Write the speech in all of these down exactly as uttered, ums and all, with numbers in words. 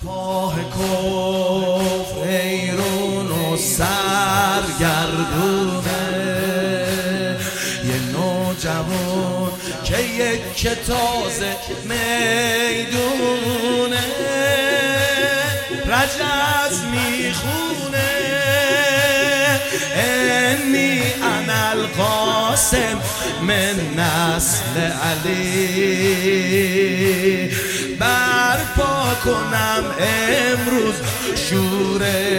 سپاه کفر ایرون و سرگردونه، یه نوجوان که یک تازه میدونه، رجز میخونه انی انا القاسم من نسل علی، برپا کنم امروز شور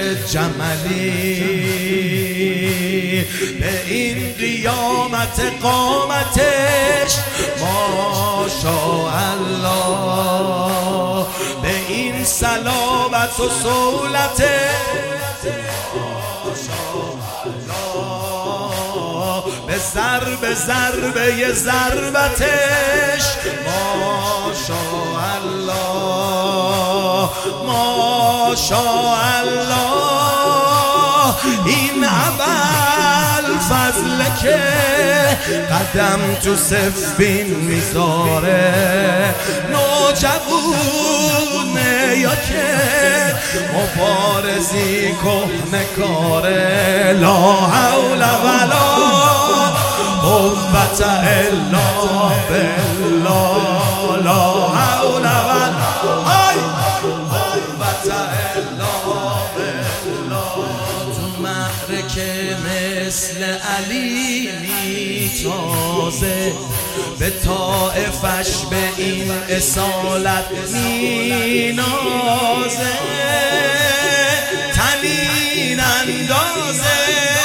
جملی، به این قیامت قامتش ماشاءالله، به این صلابت و صولتش به ضرب ضربه ضربتش ماشاءالله ماشاءالله. این اول فضله که قدم تو سفین میذاره، نوجوونه یا که مبارزی کهنه کاره، لا حول ولا قوة الا بالله، لا حول ولا قوة الا بالله. تو معرکه مثل علی میتازه، به طائفش به این اصالت مینازه، تنین اندازه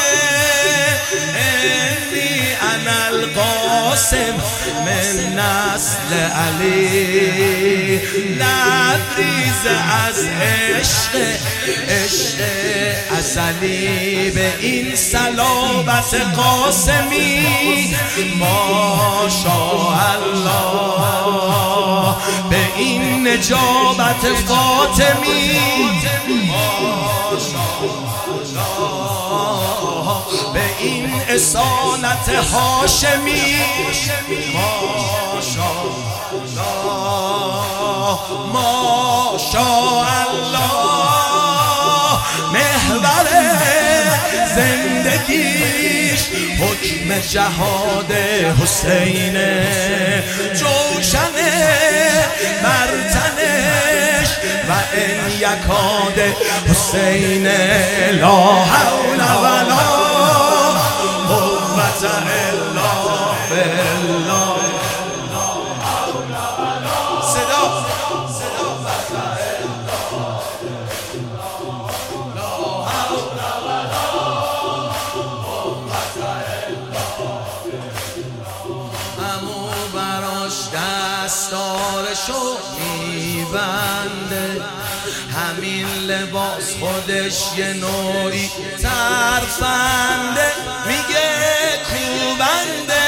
انی انا القاسم من نسل علی، لبریز از عشق عشق ازلی، به این صلابت قاسمی ماشاءالله، به این نجابت فاطمی ماشاءالله، به این اصالت هاشمی ماشاءالله ماشاءالله. محور زندگیش حکم جهاد حسینه، جوشنه برتنش و ان یکاد حسینه، لا حول ولا قوة الا بالله. صدا امو براش دستارشو میبنده، همین لباس خودش یه نوعی ترفنده، میگه کوبنده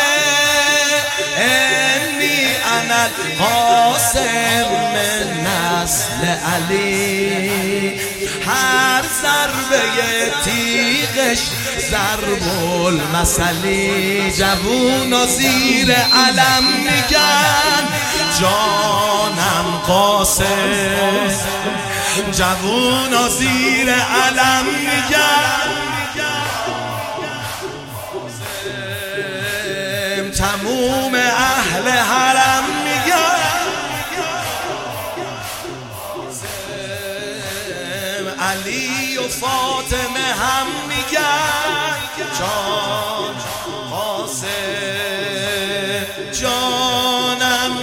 انی انا القاسم من نسل علی، هر ضربه تیغش ضرب المثلی، جوونا زیر علم میگن جانم قاسم، جوونا زیر علم میگن تموم اهل حرم میگن علی و فاطمه هم میگن جان قاسم، جانم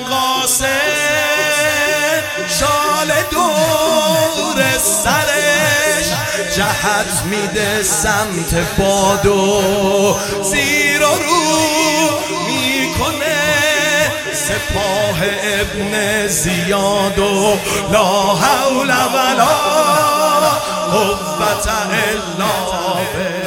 قاسم، شال دور سرش جهت میده سمت بادو، زیر و رو میکنه سپاه ابن زیاد و لا حول ولا قوة الا بالله.